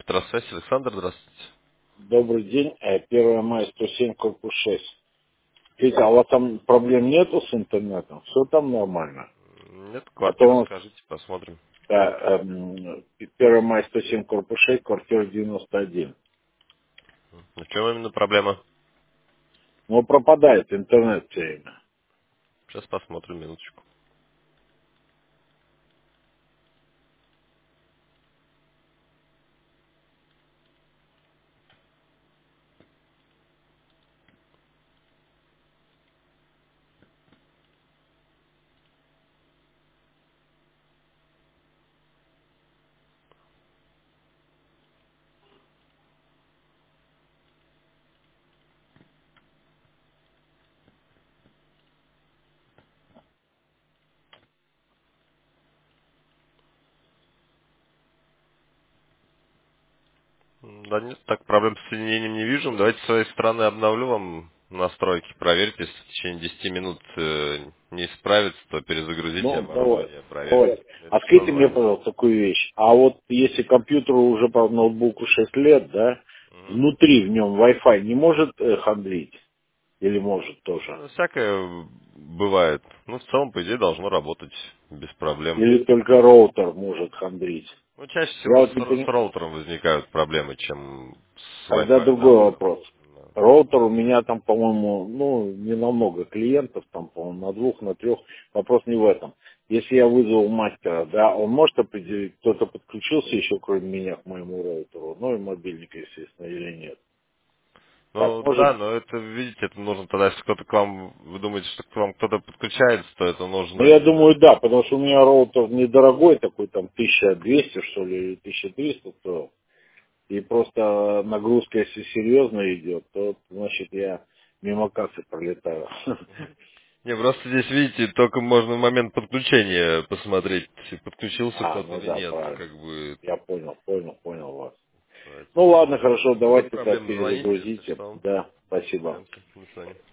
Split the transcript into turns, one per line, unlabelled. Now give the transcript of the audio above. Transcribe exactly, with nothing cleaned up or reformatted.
Петросвязь, Александр, здравствуйте.
Добрый день. Э, первое мая сто семь, корпус шесть. Петя, а у вас там проблем нету с интернетом? Все там нормально?
Нет,
А то
квартиру
у нас
скажите, посмотрим.
э, эм, первое мая сто семь, корпус шесть, квартира девяносто один.
В чем именно проблема?
Но пропадает интернет все время.
Сейчас посмотрим, минуточку. М, Да нет, так проблем с соединением не вижу. Давайте с своей стороны обновлю вам настройки. Проверьте, если в течение десяти минут э, не справится, то перезагрузите
Ну, давай.
оборудование, проверьте.
Давай.
Это
А
все
скажите мне,
нормально.
пожалуйста, такую вещь. А вот если компьютеру уже по ноутбуку шесть лет, да,
Мгм.
внутри в нем Wi-Fi не может э, хандрить? Или может тоже?
Ну, всякое бывает. Ну, в целом, по идее, должно работать без проблем.
Или только роутер может хандрить?
Ну, чаще
Я
всего
вот
с,
не
с
понимаю.
роутером возникают проблемы, чем с
Тогда
Wi-Fi,
другой
наоборот.
вопрос.
Да.
Роутер у меня там, по-моему, ну, не намного клиентов, там, по-моему, на двух, на трех. Вопрос не в этом. Если я вызову мастера, да, он может определить, кто-то подключился еще, кроме меня, к моему роутеру, ну и мобильник, естественно, или нет. Так
Ну,
может?
да, но это, видите, это нужно тогда, если кто-то к вам, вы думаете, что к вам кто-то подключается, то это
Ну, я
нужно...
думаю, да, потому что у меня роутер недорогой, такой там тысяча двести, что ли, или тысяча триста стоил. И просто нагрузка, если серьезно идет, то, значит, я мимо кассы пролетаю.
Не, просто здесь, видите, только можно в момент подключения посмотреть, подключился
А,
кто-то
ну
или
да,
нет,
правильно.
как бы,
Я понял, понял, понял вас. Ну
поэтому...
ладно, хорошо,
Будут
давайте так
проблемы, звоните, если
перезагрузите.
что,
Да, спасибо.
разберемся. До свидания.